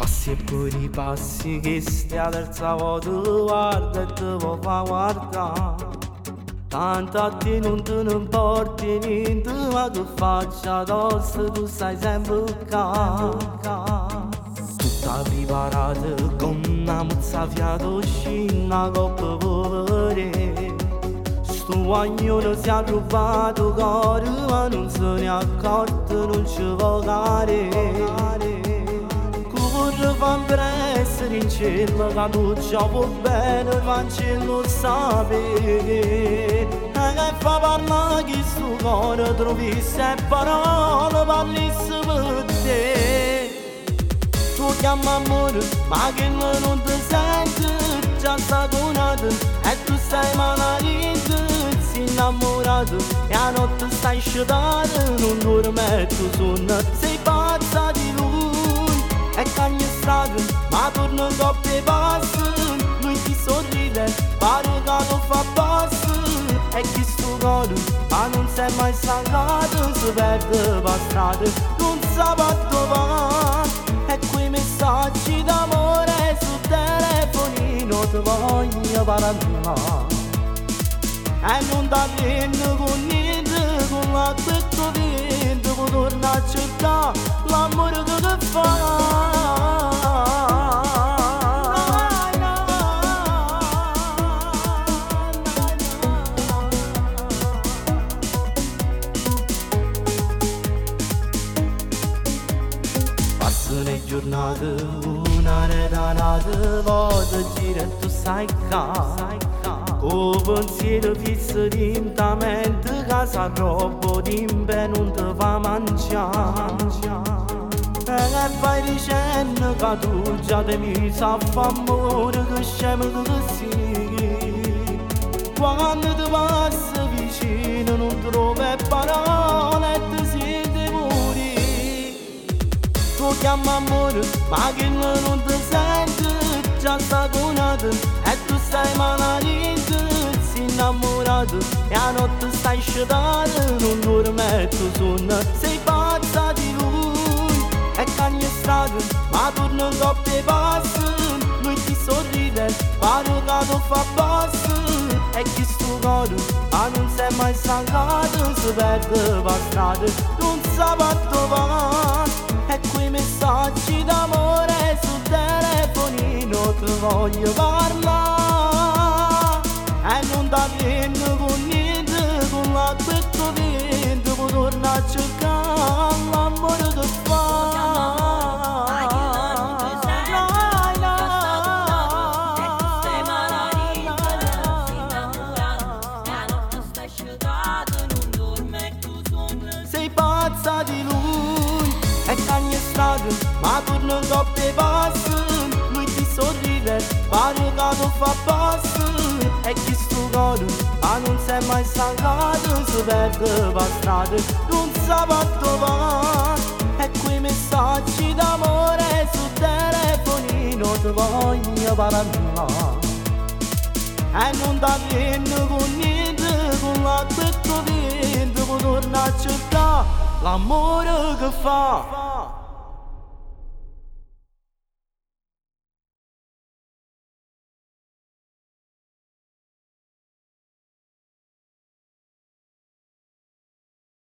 Passi e poi ripassi che stai a terza volta guarda e te vuoi fa guardare. Tanto a te non te ne importi niente, ma che faccia addosso tu stai sempre qua. Tutta preparata con una muzza fiato scina coppa povere. Sto agnone si è trovato cuore ma non se ne è accorto, non ci può care. Corre fa per essere in cielo, che tu già va bene, fa in cielo sapere. Che fa parlare che sto cuore trovisse parole, parlasse per te. Tu chiama amore, ma che non ti sente, già sta donato e tu stai maledetto. Sei innamorato e a notte stai scedato, non dormi e tu sonno, sei pazza di lui. E cagna strada, ma torna un coppia e passa. Lui ti sorride, pare che lo fa passo. E chi sto cuore, ma non sei mai stancato. Si perde per strada, non sa dove va. E quei messaggi d'amore sul telefonino ti voglio parlare. E non ti rendo con niente, con l'aspetto vento puoi tornare a cercare l'amore che ti fa. Passano le giornate, una redanata, vado a girare e tu sai che con pensiero fisso lentamente, che sa troppo timpe non ti fa mangiare. E vai dicendo che tu già ti mi sa fa amore, che scemo che sei. Quando ti passa vicino non trovi parole e ti senti morire. Tu chiama amore, ma che non ti sente, già sta donato e tu stai maledetto. Sei innamorato e a notte stai scedato, non dormi e tu sonno, sei pazza di lui. E cagna strada, ma torna un coppia e passa. Lui ti sorride, pare che lo fa passo. E chi sto cuore, ma non sei mai stancato. Si perde per strada, non sa dove va. E quei messaggi d'amore sul telefonino ti voglio parlare. E non ti rendo con niente, con l'aspetto vento puoi tornare a cercare l'amore che fa. Sei pazza di lui e cagna strada, ma torna un coppia e passa. Lui ti sorride, pare che lo fa passo. E chi sto cuore, ma non sei mai stancato. Si perde per strada, non sa dove va. E quei messaggi d'amore sul telefonino ti voglio parlare. E non ti rendo con niente, con l'aspetto vento puoi tornare a cercare l'amore che fa.